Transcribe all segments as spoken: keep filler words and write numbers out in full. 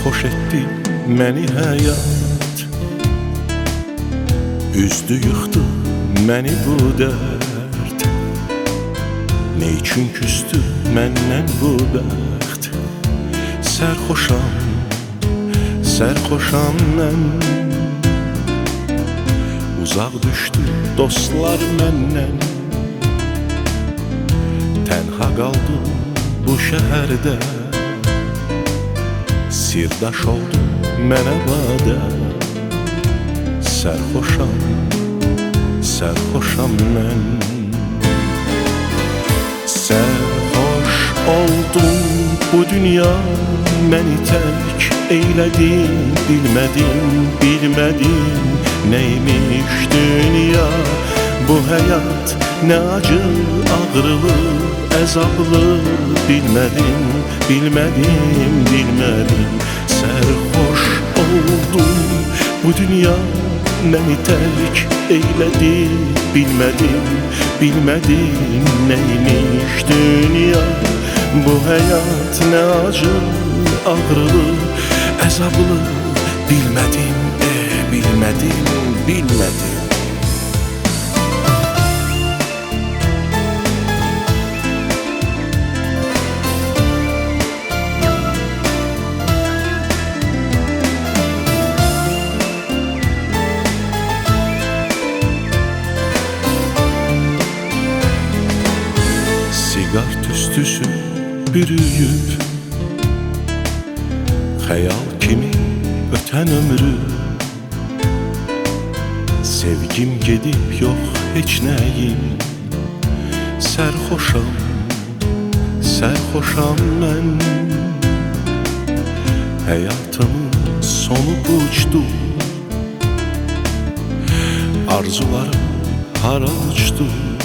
Sərxoş etdi məni həyat, üzdü yıxdı məni bu dərd. Nə üçün küstü məndən bu bəxt? Sərxoşam, sərxoşam mən. Uzaq düşdü dostlar məndən, tənha qaldım bu şəhərdə. Sirdaş oldu mənə badə. Sərxoşam, sərxoşam mən. Sərxoş oldum bu dünya məni tərk eylədi. Bilmədim, bilmədim neymiş dünya. Bu həyat nə acı, ağrılı, əzablı. Bilmədim, bilmədim, bilmədim. Sərxoş oldum bu dünya məni tərk eylədi. Bilmədim, bilmədim neymiş dünya. Bu həyat nə acı, ağrılı, əzablı. Bilmədim, e, bilmədim, bilmədim. Siqar tüstüsü bürüyüb, xəyal kimi ötən ömrü. Sevgim gedib yox heç nəyim. Sərxoşam, sərxoşam mən. Həyatımın sonu bucdu, arzularım hara uçdu.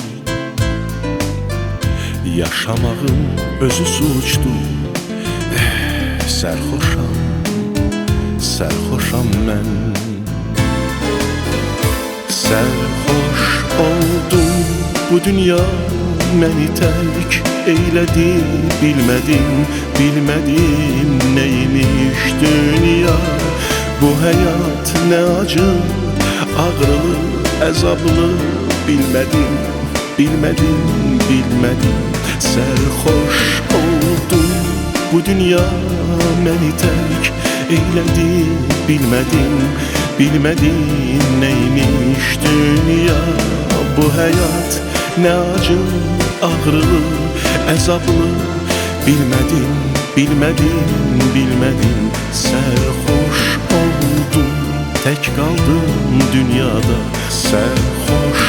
Yaşamağın özü suçdu. eh, Sərxoşam, sərxoşam mən. Sərxoş oldum bu dünya məni tərk eylədi. Bilmədim, bilmədim neymiş dünya. Bu həyat nə acı, ağrılı, əzablı. Bilmədim, bilmədim, bilmədim. Sərxoş oldum bu dünya məni tərk eylədi. Bilmədim, bilmədim neymiş dünya. Bu həyat nə acı, ağrılı, əzablı. Bilmədim, bilmədim, bilmədim. Sərxoş oldum, tək qaldım dünyada. Sərxoş